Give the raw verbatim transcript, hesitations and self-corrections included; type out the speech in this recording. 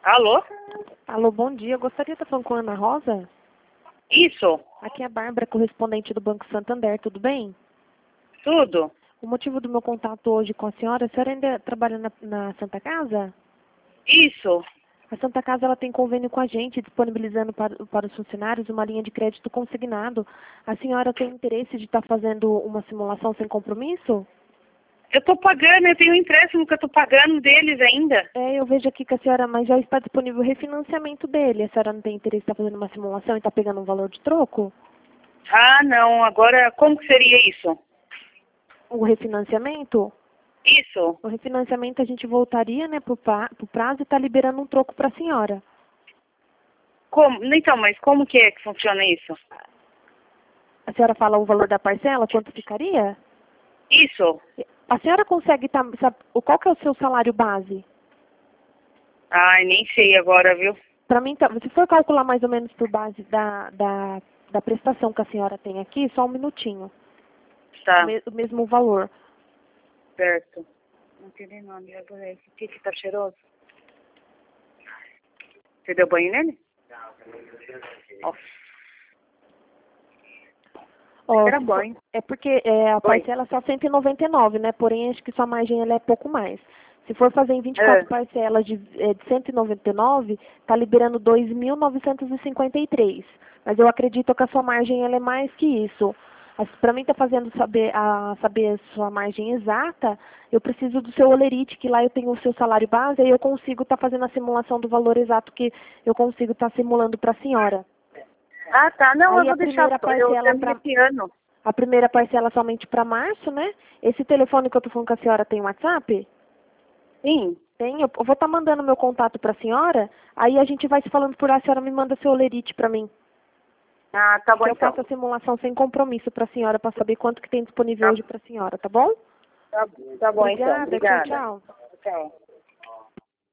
Alô? Alô, bom dia. Eu gostaria de estar falando com a Ana Rosa. Isso, Aqui é a Bárbara, correspondente do Banco Santander, tudo bem? tudo. O motivo do meu contato hoje com a senhora, a senhora ainda trabalha na, na Santa Casa? Isso. A Santa Casa ela tem convênio com a gente, disponibilizando para, para os funcionários uma linha de crédito consignado. A senhora tem interesse de estar fazendo uma simulação sem compromisso? Eu tô pagando, eu tenho um empréstimo que eu tô pagando deles ainda. É, eu vejo aqui que a senhora, mas já está disponível o refinanciamento dele. A senhora não tem interesse em estar fazendo uma simulação e está pegando um valor de troco? Ah, não, agora como que seria isso? O refinanciamento? Isso. O refinanciamento a gente voltaria, né, pro, pra, pro prazo e está liberando um troco para a senhora. Como? Então, mas como que é que funciona isso? A senhora fala o valor da parcela, quanto ficaria? Isso. A senhora consegue, tá, sabe, qual que é o seu salário base? Ai, nem sei agora, viu? Para mim, tá, se for calcular mais ou menos por base da, da, da prestação que a senhora tem aqui, só um minutinho. O, Tá, me, o mesmo valor. certo. Não tem nome, esse aqui que tá cheiroso. Você deu banho nele? Nossa, Ó, era se for- banho. é porque é, a Oi. parcela é só cento e noventa e nove, né? Porém, acho que sua margem ela é pouco mais. Se for fazer em vinte e quatro É. parcelas de, é, de cento e noventa e nove, tá liberando dois mil novecentos e cinquenta e três. Mas eu acredito que a sua margem ela é mais que isso. Para mim tá fazendo saber a saber a sua margem exata, eu preciso do seu olerite, que lá eu tenho o seu salário base, aí eu consigo estar fazendo a simulação do valor exato que eu consigo estar simulando para a senhora. Ah, tá. Não, eu Aí a vou deixar. primeira Eu parcela termino para esse ano. a primeira parcela somente para março, né? Esse telefone que eu tô falando com a senhora tem WhatsApp? Sim. Tem. Eu vou estar mandando meu contato para a senhora, aí a gente vai se falando por lá, a senhora me manda seu olerite para mim. Ah, tá bom Que eu então. faço a simulação sem compromisso para a senhora, para saber quanto que tem disponível Tá, hoje para a senhora, tá bom? tá, tá bom então. Obrigada, tchau, Obrigada. tchau. Tchau.